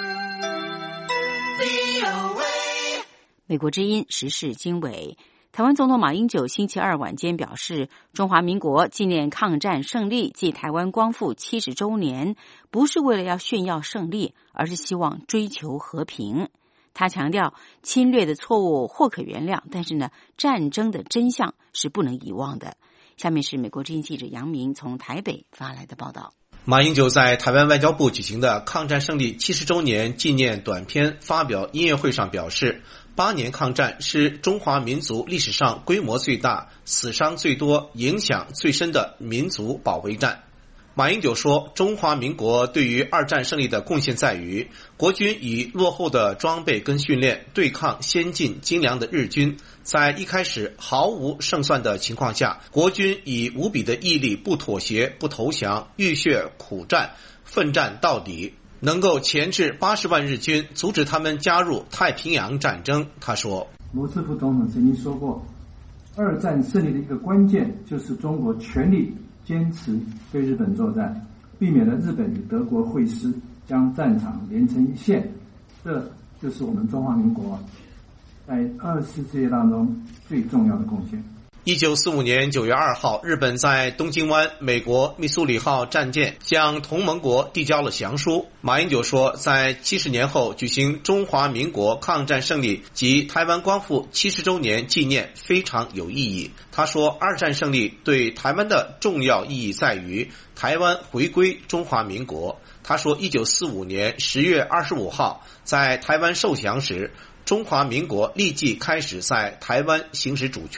美国之音时事经纬。台湾总统马英九星期二晚间表示，中华民国纪念抗战胜利暨台湾光复七十周年，不是为了要炫耀胜利，而是希望追求和平。他强调，侵略的错误或可原谅，但是呢，战争的真相是不能遗忘的。下面是美国之音记者杨明从台北发来的报道。 马英九在台湾外交部举行的抗战胜利七十周年纪念短片发表音乐会上表示，八年抗战是中华民族历史上规模最大、死伤最多、影响最深的民族保卫战。马英九说，中华民国对于二战胜利的贡献在于，国军以落后的装备跟训练对抗先进精良的日军，在一开始毫无胜算的情况下，国军以无比的毅力，不妥协、不投降，浴血苦战，奋战到底，能够钳制八十万日军，阻止他们加入太平洋战争。他说， 罗斯福总统曾经说过，二战胜利的一个关键就是中国全力坚持对日本作战，避免了日本与德国会师，将战场连成一线。这就是我们中华民国在二十世纪当中最重要的贡献。 一九四五年九月二号，日本在东京湾美国密苏里号战舰向同盟国递交了降书。马英九说，在七十年后举行中华民国抗战胜利及台湾光复七十周年纪念非常有意义。他说，二战胜利对台湾的重要意义在于台湾回归中华民国。他说，一九四五年十月二十五号在台湾受降时，中华民国立即开始在台湾行使主权。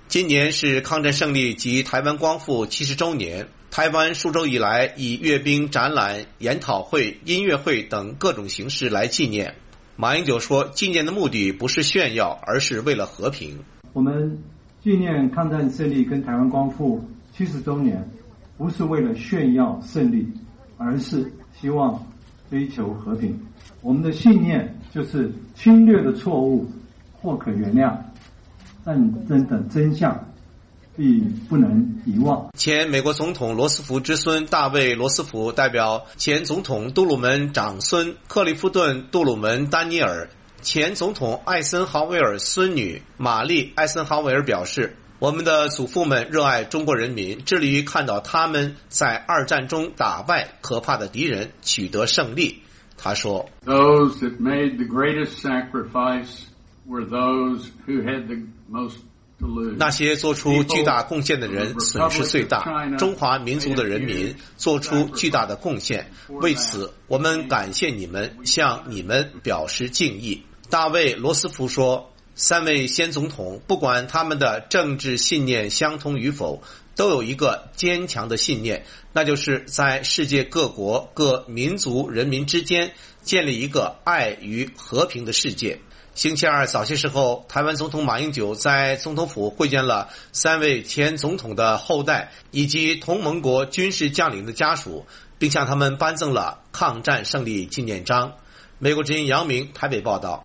今年是抗战胜利及台湾光复七十周年，台湾数周以来以阅兵、展览、研讨会、音乐会等各种形式来纪念。马英九说，纪念的目的不是炫耀，而是为了和平。 我们纪念抗战胜利跟台湾光复七十周年，不是为了炫耀胜利，而是希望追求和平。我们的信念就是侵略的错误或可原谅，战争的真相必不能遗忘。 前美国总统罗斯福之孙大卫·罗斯福代表前总统杜鲁门长孙克利夫顿·杜鲁门·丹尼尔、前总统艾森豪威尔孙女玛丽·艾森豪威尔表示，我们的祖父们热爱中国人民，致力于看到他们在二战中打败可怕的敌人，取得胜利。他说 Those that made the greatest sacrifice were those who had the most to lose. 那些做出巨大贡献的人损失最大，中华民族的人民做出巨大的贡献，为此我们感谢你们，向你们表示敬意。大卫·罗斯福说，三位先总统不管他们的政治信念相同与否，都有一个坚强的信念，那就是在世界各国各民族人民之间建立一个爱与和平的世界。星期二早些时候，台湾总统马英九在总统府会见了三位前总统的后代以及同盟国军事将领的家属，并向他们颁赠了抗战胜利纪念章。美国之音杨明台北报道。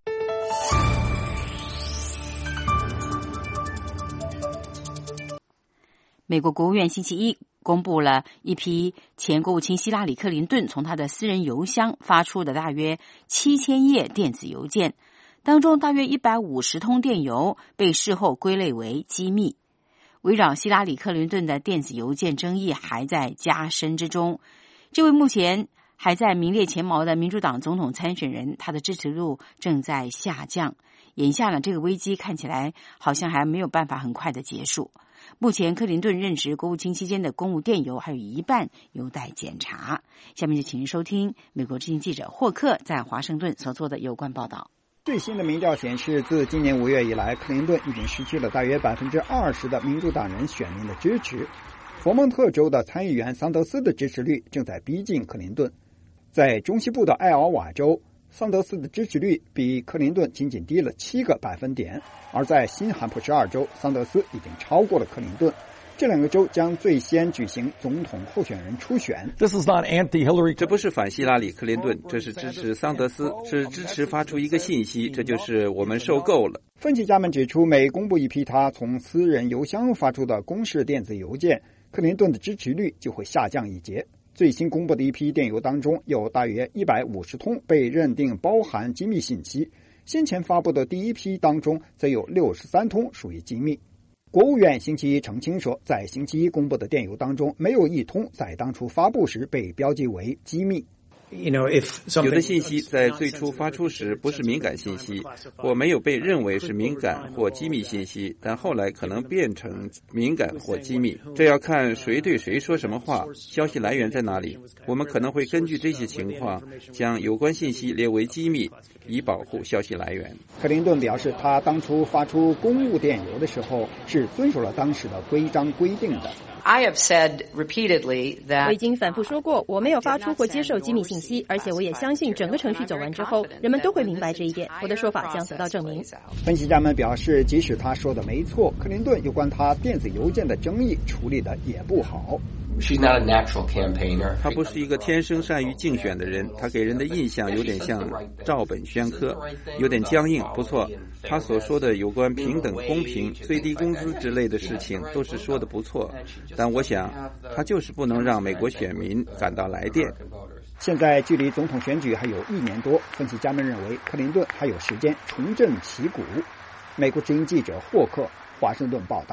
美国国务院星期一公布了一批前国务卿希拉里·克林顿从他的私人邮箱发出的大约七千页电子邮件，当中大约一百五十通电邮被事后归类为机密。围绕希拉里·克林顿的电子邮件争议还在加深之中。这位目前还在名列前茅的民主党总统参选人，他的支持度正在下降。眼下呢，这个危机看起来好像还没有办法很快的结束。目前克林顿任职国务卿期间的公务电邮还有一半有待检查。下面就请您收听美国之音记者霍克在华盛顿所做的有关报道。 最新的民调显示，自今年五月以来，克林顿已经失去了大约百分之二十的民主党人选民的支持。佛蒙特州的参议员桑德斯的支持率正在逼近克林顿。在中西部的艾奥瓦州，桑德斯的支持率比克林顿仅仅低了七个百分点，而在新罕布什尔州，桑德斯已经超过了克林顿。这两个州将最先举行总统候选人初选。 这不是反希拉里·克林顿，这是支持桑德斯，是支持发出一个信息，这就是我们受够了。 分析家们指出，每公布一批他从私人邮箱发出的公示电子邮件，克林顿的支持率就会下降一截。最新公布的一批电邮当中，有大约一百五十通被认定包含机密信息，先前发布的第一批当中则有六十三通属于机密。国务院星期一澄清说，在星期一公布的电邮当中，没有一通在当初发布时被标记为机密。 有的信息在最初发出时不是敏感信息，或没有被认为是敏感或机密信息，但后来可能变成敏感或机密。这要看谁对谁说什么话，消息来源在哪里。我们可能会根据这些情况，将有关信息列为机密，以保护消息来源。 克林顿表示，他当初发出公务电邮的时候是遵守了当时的规章规定的。 I have said repeatedly that 我已经反复说过，我没有发出或接受机密信息，而且我也相信整个程序走完之后，人们都会明白这一点。我的说法将得到证明。 分析家们表示，即使他说的没错，克林顿有关他电子邮件的争议处理的也不好。 She's not a natural campaigner. 他不是一个天生善于竞选的人，他给人的印象有点像照本宣科，有点僵硬。不错，他所说的有关平等、公平、最低工资之类的事情都是说的不错，但我想他就是不能让美国选民感到来电。 现在距离总统选举还有一年多，分析家们认为克林顿还有时间重振旗鼓。美国之音记者霍克，华盛顿报道。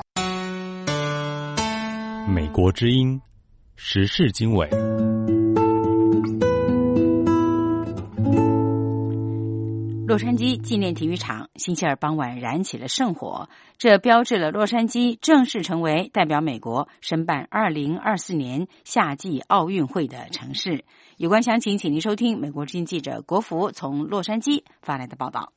美国之音时事经纬。 洛杉矶纪念体育场星期二傍晚燃起了圣火，这标志了洛杉矶正式成为代表美国申办二零二四年夏季奥运会的城市。有关详情，请您收听美国之音记者国福从洛杉矶发来的报道。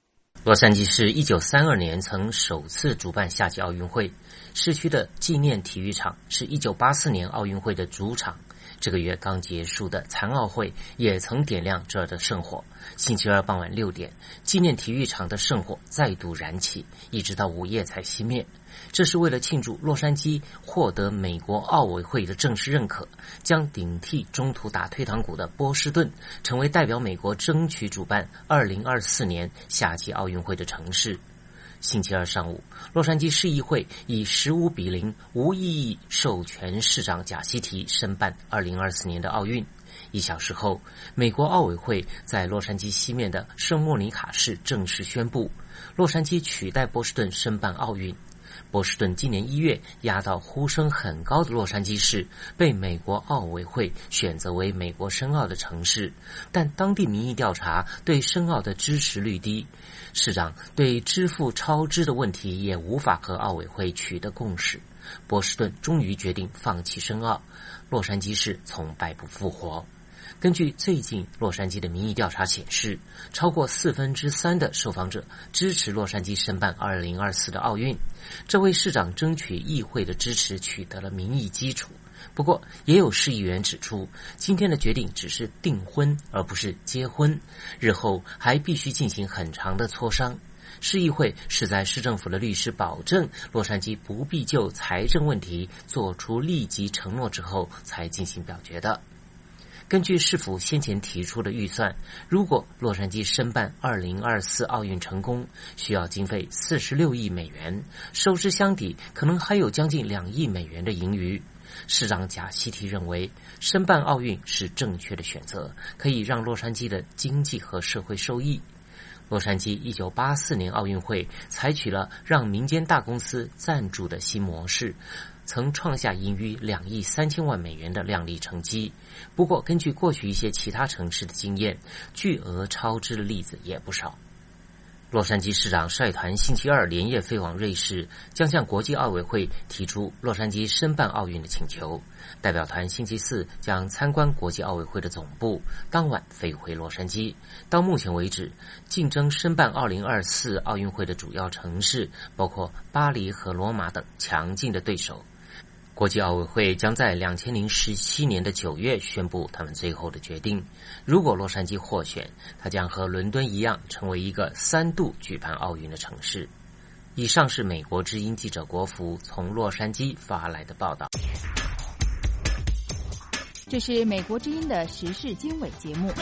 洛杉矶市一九三二年曾首次主办夏季奥运会，市区的纪念体育场是一九八四年奥运会的主场。这个月刚结束的残奥会也曾点亮这儿的圣火。星期二傍晚六点，纪念体育场的圣火再度燃起，一直到午夜才熄灭。这是为了庆祝洛杉矶获得美国奥委会的正式认可，将顶替中途打退堂鼓的波士顿成为代表美国争取主办二零二四年夏季奥运会的城市。星期二上午，洛杉矶市议会以十五比零无异议授权市长贾西提申办二零二四年的奥运。一小时后，美国奥委会在洛杉矶西面的圣莫尼卡市正式宣布，洛杉矶取代波士顿申办奥运。波士顿今年一月压到呼声很高的洛杉矶市，被美国奥委会选择为美国申奥的城市，但当地民意调查对申奥的支持率低，市长对支付超支的问题也无法和奥委会取得共识。波士顿终于决定放弃申奥，洛杉矶市从败不复活。根据最近洛杉矶的民意调查显示，超过四分之三的受访者支持洛杉矶申办二零二四的奥运，这为市长争取议会的支持取得了民意基础。不过，也有市议员指出，今天的决定只是订婚，而不是结婚，日后还必须进行很长的磋商。市议会是在市政府的律师保证洛杉矶不必就财政问题做出立即承诺之后才进行表决的。根据市府先前提出的预算，如果洛杉矶申办二零二四奥运成功，需要经费四十六亿美元，收支相抵可能还有将近两亿美元的盈余。市长贾西提认为，申办奥运是正确的选择，可以让洛杉矶的经济和社会受益。洛杉矶一九八四年奥运会采取了让民间大公司赞助的新模式，曾创下盈余两亿三千万美元的亮丽成绩。不过，根据过去一些其他城市的经验，巨额超支的例子也不少。洛杉矶市长率团星期二连夜飞往瑞士，将向国际奥委会提出洛杉矶申办奥运的请求。代表团星期四将参观国际奥委会的总部，当晚飞回洛杉矶。到目前为止，竞争申办二零二四奥运会的主要城市包括巴黎和罗马等强劲的对手。国际奥委会将在两千零十七年的九月宣布他们最后的决定。如果洛杉矶获选，它将和伦敦一样成为一个三度举办奥运的城市。以上是美国之音记者国福从洛杉矶发来的报道。 这是美国之音的时事经纬节目。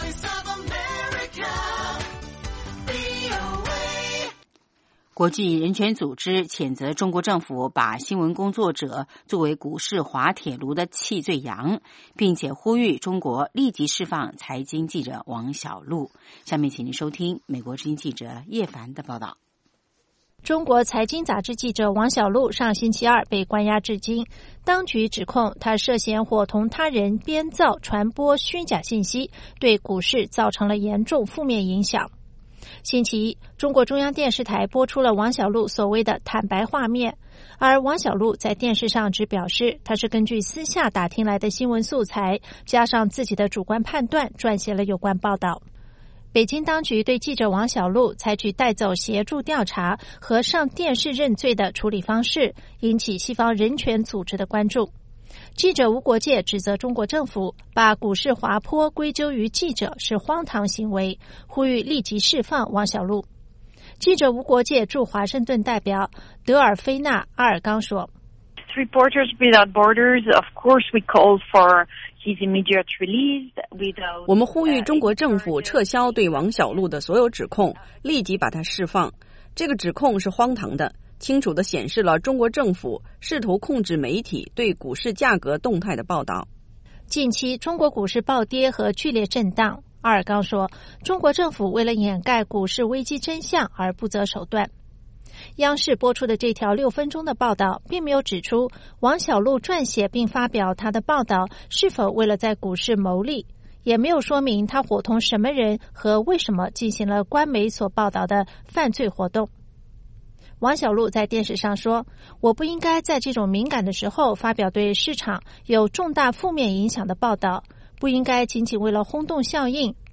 国际人权组织谴责中国政府把新闻工作者作为股市滑铁卢的弃罪羊，并且呼吁中国立即释放财经记者王小璐。下面请您收听美国之音记者叶凡的报道。 中国财经杂志记者王小璐上星期二被关押至今，当局指控他涉嫌伙同他人编造、传播虚假信息，对股市造成了严重负面影响。星期一，中国中央电视台播出了王小璐所谓的坦白画面，而王小璐在电视上只表示他是根据私下打听来的新闻素材，加上自己的主观判断撰写了有关报道。北京当局对记者王小璐采取带走协助调查和上电视认罪的处理方式，引起西方人权组织的关注。记者无国界指责中国政府把股市滑坡归咎于记者是荒唐行为，呼吁立即释放王小璐。记者无国界驻华盛顿代表德尔菲纳·阿尔刚说 Reporters Without Borders, of course we call for his immediate release. Without... 我们呼吁中国政府撤销对王小璐的所有指控，立即把他释放。这个指控是荒唐的，清楚地显示了中国政府试图控制媒体对股市价格动态的报道。 近期中国股市暴跌和剧烈震荡，阿尔刚说，中国政府为了掩盖股市危机真相而不择手段。央视播出的这条六分钟的报道并没有指出王小璐撰写并发表他的报道是否为了在股市牟利，也没有说明他伙同什么人和为什么进行了官媒所报道的犯罪活动。王小璐在电视上说，我不应该在这种敏感的时候发表对市场有重大负面影响的报道，不应该仅仅为了轰动效应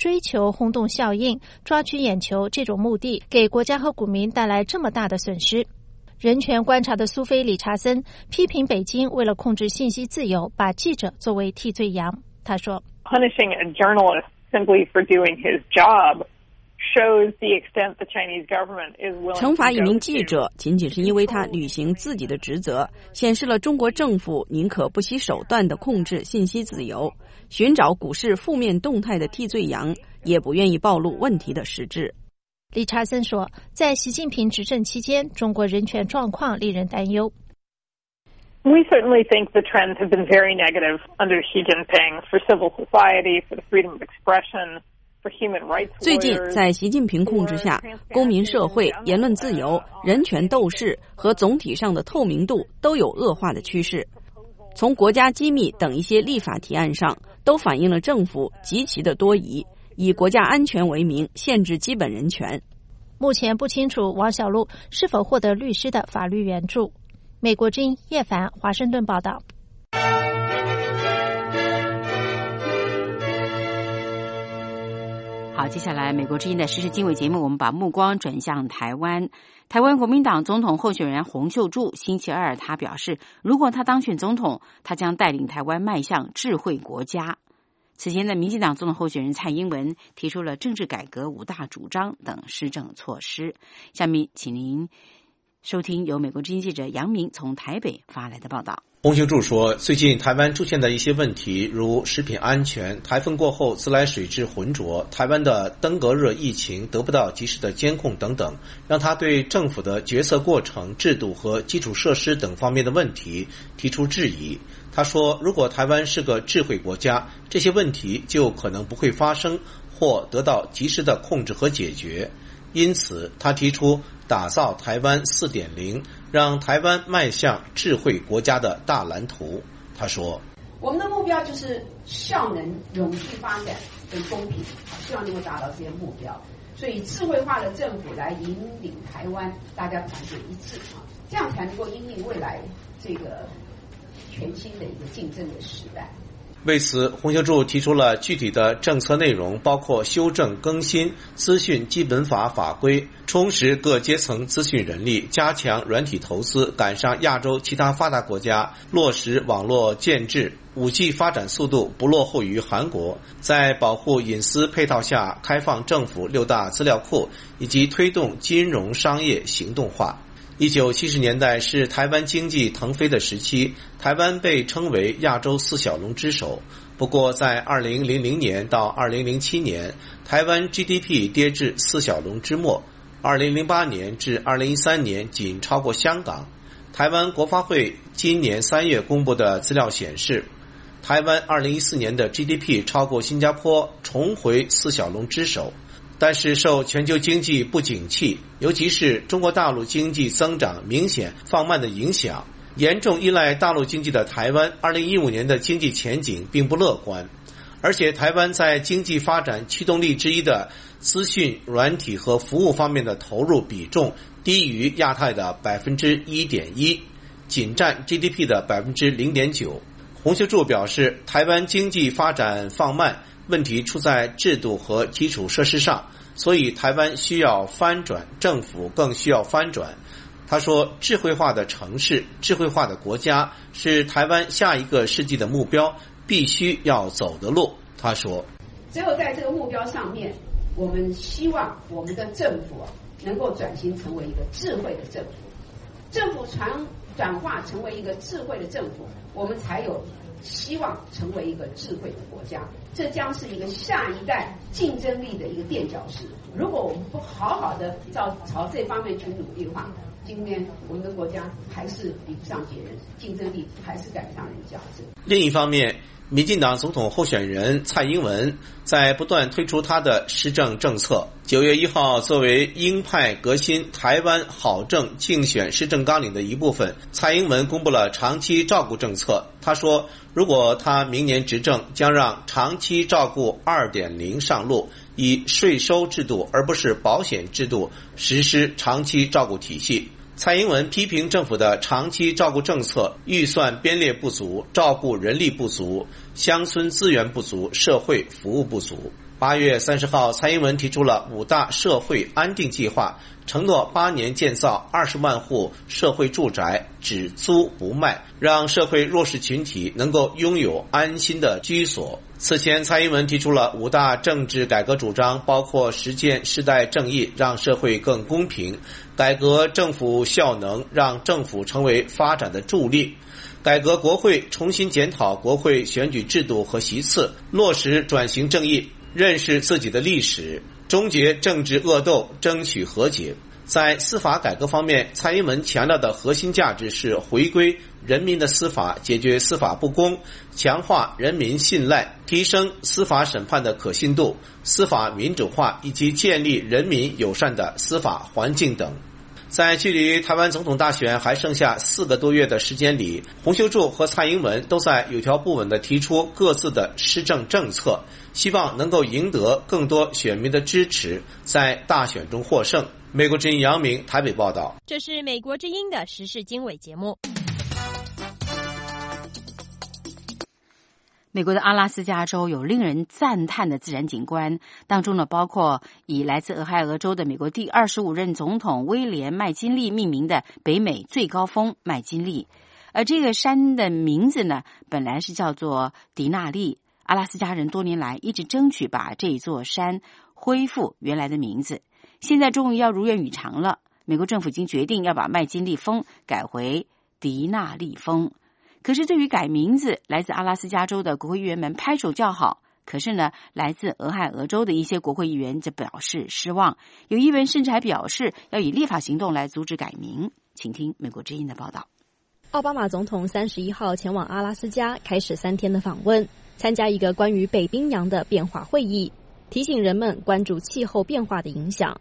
追求轰动效应、抓取眼球这种目的，给国家和股民带来这么大的损失。人权观察的苏菲·理查森批评北京为了控制信息自由，把记者作为替罪羊。他说 ：“Punishing a journalist simply for doing his job shows the extent the Chinese government is willing to go to。” 惩罚一名记者仅仅是因为他履行自己的职责，显示了中国政府宁可不惜手段地控制信息自由，寻找股市负面动态的替罪羊，也不愿意暴露问题的实质。 理查森说，在习近平执政期间，中国人权状况令人担忧。 We certainly think the trends have been very negative under Xi Jinping for civil society, for the freedom of expression, for human rights warriors. 最近，在习近平控制下，公民社会、言论自由、人权斗士和总体上的透明度都有恶化的趋势。从国家机密等一些立法提案上，都反映了政府极其的多疑，以国家安全为名限制基本人权。 目前不清楚王小璐是否获得律师的法律援助。美国之音叶凡华盛顿报道。 好，接下来美国之音的时事经纬节目，我们把目光转向台湾。台湾国民党总统候选人洪秀柱星期二他表示，如果他当选总统，他将带领台湾迈向智慧国家。此前的民进党总统候选人蔡英文提出了政治改革五大主张等施政措施。下面请您收听由美国之音记者杨明从台北发来的报道。 洪秀柱说，最近台湾出现的一些问题，如食品安全、台风过后自来水质浑浊、台湾的登革热疫情得不到及时的监控等等，让他对政府的决策过程、制度和基础设施等方面的问题提出质疑。他说，如果台湾是个智慧国家，这些问题就可能不会发生或得到及时的控制和解决。因此，他提出打造台湾 四点零， 让台湾迈向智慧国家的大蓝图。他说， 我们的目标就是效能、永续发展跟公平，希望能够达到这些目标。所以智慧化的政府来引领台湾，大家团结一致，这样才能够因应未来这个全新的一个竞争的时代。 为此，洪秀柱提出了具体的政策内容，包括修正更新资讯基本法法规，充实各阶层资讯人力，加强软体投资，赶上亚洲其他发达国家，落实网络建制， 五 G 发展速度不落后于韩国，在保护隐私配套下开放政府六大资料库，以及推动金融商业行动化。一九七十年代是台湾经济腾飞的时期，台湾被称为亚洲四小龙之首。不过在二零零零年到二零零七年，台湾 G D P 跌至四小龙之末，二零零八年至二零一三年仅超过香港。台湾国发会今年三月公布的资料显示，台湾二零一四年的 G D P 超过新加坡，重回四小龙之首。但是受全球经济不景气，尤其是中国大陆经济增长明显放慢的影响，严重依赖大陆经济的台湾二零一五年的经济前景并不乐观。而且台湾在经济发展驱动力之一的资讯、软体和服务方面的投入比重低于亚太的 百分之一点一， 仅占 G D P 的 百分之零点九。 洪秀柱表示，台湾经济发展放慢，问题出在制度和基础设施上，所以台湾需要翻转，政府更需要翻转。他说，智慧化的城市、智慧化的国家是台湾下一个世纪的目标，必须要走的路。他说， 只有在这个目标上面，我们希望我们的政府啊能够转型成为一个智慧的政府，政府传转化成为一个智慧的政府，我们才有希望成为一个智慧的国家。这将是一个下一代竞争力的一个垫脚石。如果我们不好好的照朝这方面去努力的话，今天我们的国家还是比不上别人，竞争力还是赶不上人家。 另一方面，民进党总统候选人蔡英文在不断推出他的施政政策。九月一号，作为鹰派革新台湾好政竞选施政纲领的一部分，蔡英文公布了长期照顾政策。他说，如果他明年执政，将让长期照顾 二点零 上路，以税收制度而不是保险制度实施长期照顾体系。蔡英文批评政府的长期照顾政策预算编列不足，照顾人力不足，乡村资源不足，社会服务不足。 八月三十号，蔡英文提出了五大社会安定计划，承诺八年建造二十万户社会住宅，只租不卖，让社会弱势群体能够拥有安心的居所。此前，蔡英文提出了五大政治改革主张，包括实践世代正义，让社会更公平；改革政府效能，让政府成为发展的助力；改革国会，重新检讨国会选举制度和席次，落实转型正义，认识自己的历史，终结政治恶斗，争取和解。在司法改革方面，蔡英文强调的核心价值是回归人民的司法，解决司法不公，强化人民信赖，提升司法审判的可信度，司法民主化，以及建立人民友善的司法环境等。在距离台湾总统大选还剩下四个多月的时间里，洪秀柱和蔡英文都在有条不紊地提出各自的施政政策，希望能够赢得更多选民的支持，在大选中获胜。美国之音杨明台北报道。 这是美国之音的时事经纬节目。 美国的阿拉斯加州有令人赞叹的自然景观，当中呢包括以来自俄亥俄州的美国第二十五任总统威廉麦金利命名的北美最高峰麦金利。而这个山的名字呢，本来是叫做迪纳利。阿拉斯加人多年来一直争取把这座山恢复原来的名字，现在终于要如愿以偿了。美国政府已经决定要把麦金利峰改回迪纳利峰。可是对于改名字，来自阿拉斯加州的国会议员们拍手叫好。可是呢，来自俄亥俄州的一些国会议员则表示失望，有议员甚至还表示要以立法行动来阻止改名。请听美国之音的报道。 奥巴马总统三十一号前往阿拉斯加，开始三天的访问，参加一个关于北冰洋的变化会议，提醒人们关注气候变化的影响。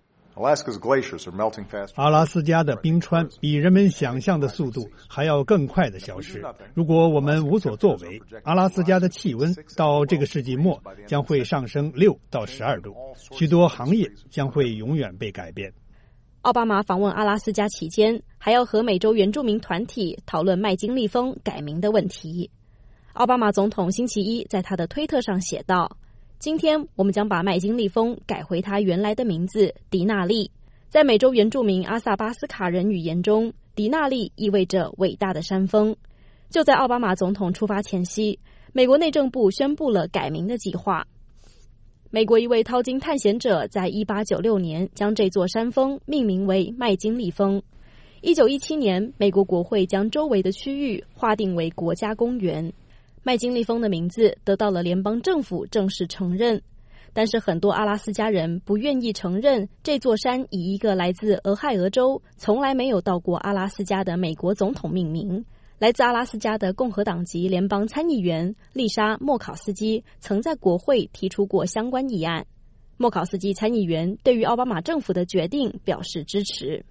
阿拉斯加的冰川比人们想象的速度还要更快的消失。如果我们无所作为，阿拉斯加的气温到这个世纪末将会上升六到十二度，许多行业将会永远被改变。 奥巴马访问阿拉斯加期间，还要和美洲原住民团体讨论麦金利峰改名的问题。奥巴马总统星期一在他的推特上写道：今天我们将把麦金利峰改回它原来的名字迪纳利。在美洲原住民阿萨巴斯卡人语言中，迪纳利意味着伟大的山峰。就在奥巴马总统出发前夕，美国内政部宣布了改名的计划。美国一位淘金探险者在一八九六年将这座山峰命名为麦金利峰。一九一七年，美国国会将周围的区域划定为国家公园。麦金利峰的名字得到了联邦政府正式承认，但是很多阿拉斯加人不愿意承认这座山以一个来自俄亥俄州、从来没有到过阿拉斯加的美国总统命名。来自阿拉斯加的共和党籍联邦参议员丽莎·莫考斯基曾在国会提出过相关议案。莫考斯基参议员对于奥巴马政府的决定表示支持。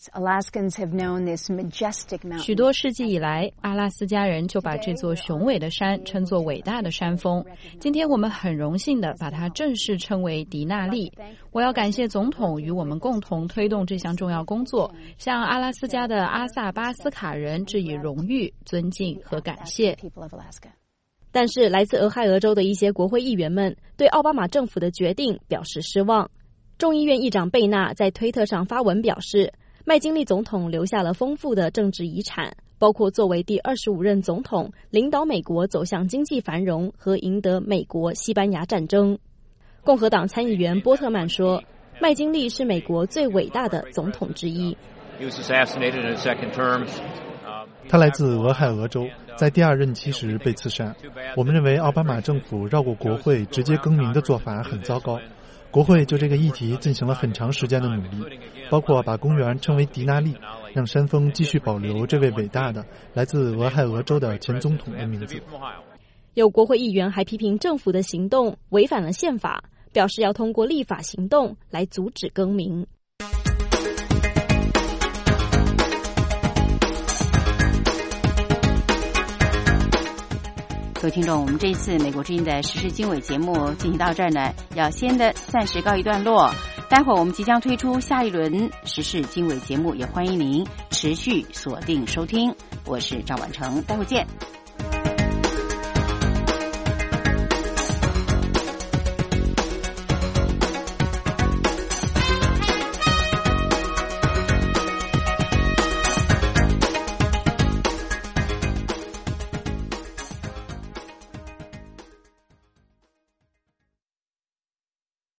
许多世纪以来，阿拉斯加人就把这座雄伟的山称作伟大的山峰。今天我们很荣幸地把它正式称为迪纳利。我要感谢总统与我们共同推动这项重要工作，向阿拉斯加的阿萨巴斯卡人致以荣誉、尊敬和感谢。 但是来自俄亥俄州的一些国会议员们对奥巴马政府的决定表示失望。众议院议长贝纳在推特上发文表示，麦金利总统留下了丰富的政治遗产，包括作为第二十五任总统领导美国走向经济繁荣和赢得美国西班牙战争。共和党参议员波特曼说，麦金利是美国最伟大的总统之一。 他来自俄亥俄州，在第二任期时被刺杀。我们认为奥巴马政府绕过国会直接更名的做法很糟糕。国会就这个议题进行了很长时间的努力，包括把公园称为迪纳利，让山峰继续保留这位伟大的来自俄亥俄州的前总统的名字。 有国会议员还批评政府的行动违反了宪法，表示要通过立法行动来阻止更名。 各位听众，我们这一次美国之音的时事经纬节目进行到这儿呢，要先的暂时告一段落。待会儿我们即将推出下一轮时事经纬节目，也欢迎您持续锁定收听。我是赵婉成，待会儿见。